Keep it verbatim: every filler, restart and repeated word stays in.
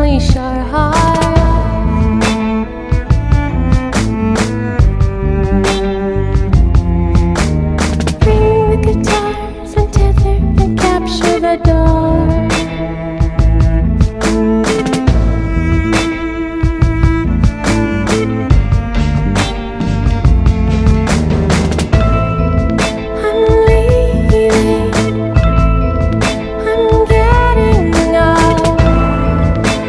unleash our hearts. Bring the guitars and tether and capture the dark.